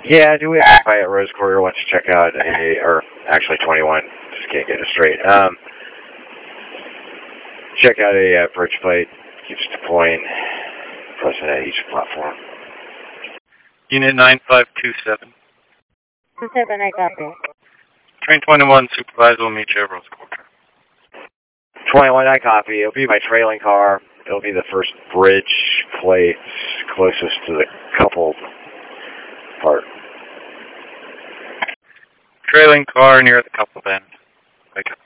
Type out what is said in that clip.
Yeah, do we occupy at Rose Quarter wants to check out or actually 21, just can't get it straight. Check out a bridge plate, keeps deploying, present at each platform. Unit 9527. 27, I copy. Train 21, supervisor will meet you at Rose Quarter. 21, I copy. It'll be my trailing car. It'll be the first bridge plate closest to the coupled part. Trailing car near the couple bend. I copy.